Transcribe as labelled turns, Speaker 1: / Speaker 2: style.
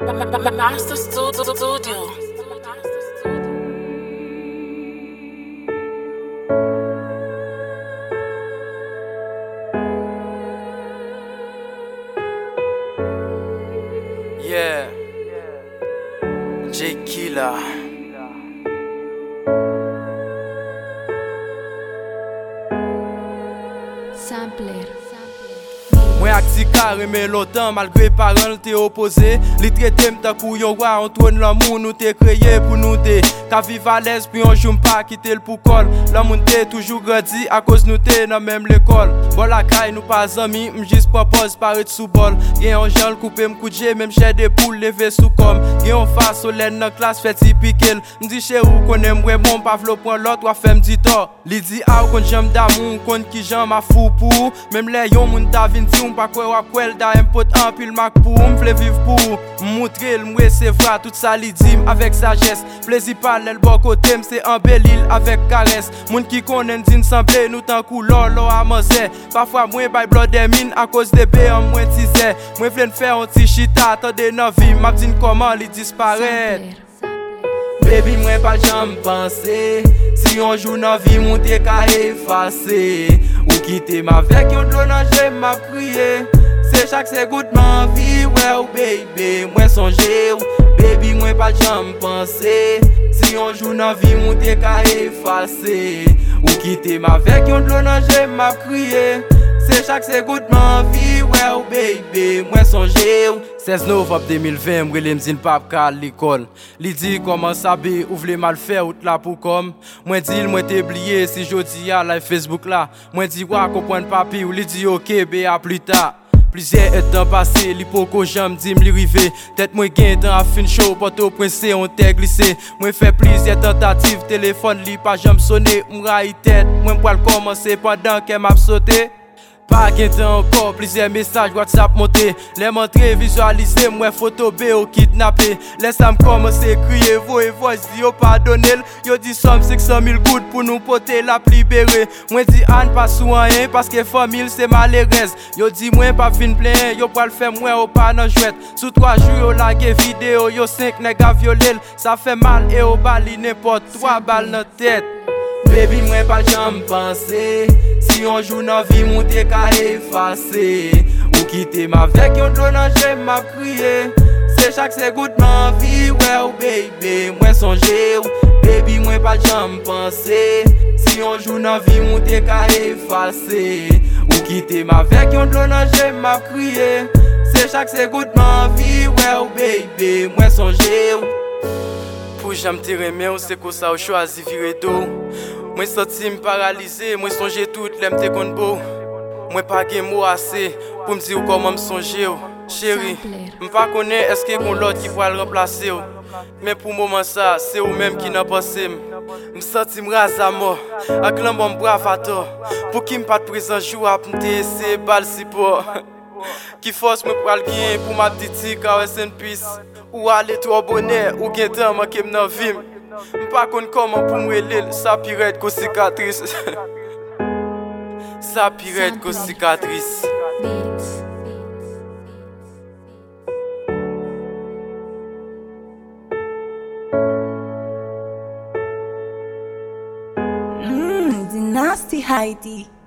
Speaker 1: Master Studio.
Speaker 2: Yeah, J Killer.
Speaker 3: Sampler.
Speaker 2: Mwen ak ti ka reme lontan malgre paran te opose. Li trete m takou yon wa an tron l'amour nou te kreye pou nou te ka viv a l'aise pi yon jou m pa kite l pou kol. L'amour te toujou grandi a cause nou te nan même l'école. Bon la kay nou pas zami, m jis propose paret sou bol. Gen yon jan l koupe m koudje, même chè de poule leve sou kom. Gen yon fas solen nan klas fet si pikel. M di chè ou konen mwen bon pa vlo pran lot wa fem di to. Li di a ou kon jam damou, kon ki jam ma fou pou. Même le yon moun ta vin ti ou pa kwe wap kwel da impot an pil mak pou. M'vle viv pou moutre l mwe se vra tout sa li dim avec sagesse. Plezi pal el bon kote m'se embelil avec kares. Moun ki konen din semble nou tan kou lolo a manze. Parfois mwen bay blode min a cause de be an mwen tize. Mwen vlen fè an ti chita tande nan vi map din koman li disparet. Baby mwen pa jam pense, si yon jou nan vi moun te ka efase. Ou kite ma vek yon dlo nan jem ma kriye. Se chak se gout man vi, well baby, mwen sonje ou. Baby mwen pa jam pense, si yon jou nan vi moun te ka efase. Ou kite ma vek yon dlo nan jem ma kriye. Se chak se gout man vi, well baby, mwen sonje ou. 16 novembre 2020, mrele mzin pap ka l'ekol. Li di koman sabe ou vle mal fè out la pou kom. Mwen di l mwen te bliye si jodi ya live Facebook la. Mwen di wak kompwen papi ou li di ok be a plus ta. Plizye etan pase, li poko jam di m li rive. Tet mwen gen tan a fin show, poto prince on te glisse. Mwen fè plizye tentative, telefon li pa jam sone. Mra yi tet, mwen pwal komanse pandan ke map sote. Pa gen tan ankor, plizye mesaj WhatsApp monte. Le montre visualize, mwen foto be ou kidnappe. Lesa m komanse kriye, voice di yo pardonel. Yo di som 600,000 goud pou nou pote la libere. Mwen di an pa sou anyen, paske famil se malerez. Yo di mwen pa vin plen, yo pral fè mwen ou pa nan jwet. Sou 3 jou yo lage video, yo 5 nega violel. Sa fè mal e ou bali nepot 3 bal nan tet. Baby mwen pa jam pense, si yon jou nan vi moun te ka efase. Ou kite ma vek yon dlo nan jem ma kriye. Se chak se gout man vi, well baby, mwen sonje ou. Baby mwen pa jam pense, si yon jou nan vi moun te ka efase. Ou kite ma vek yon dlo nan jem ma kriye. Se chak se gout man vi, well baby, mwen sonje ou. Pou jam te reme ou se ko sa ou chwazi vire do. Mwen senti m paralize, mwen sonje tout lem te kon bo. Mwen pa gen mou ase pou m di ou koman m sonje ou. Chéri, m pa konen eske kon lot ki pral remplase ou. Men pou mouman sa, se ou menm ki nan pense m. M senti m raza mo, ak lan bon brav ato. Pou ki m pat prezan jou ap m te ese bal si po. Ki fos m pral gen pou ma ptiti ka rest in peace. Ou ale tro bonè, ou gen tan man kem nan vim. M'pa kon koman pou mwelel, sa piret ko sikatris. Sa piret ko sikatris.
Speaker 4: The nasty Heidi.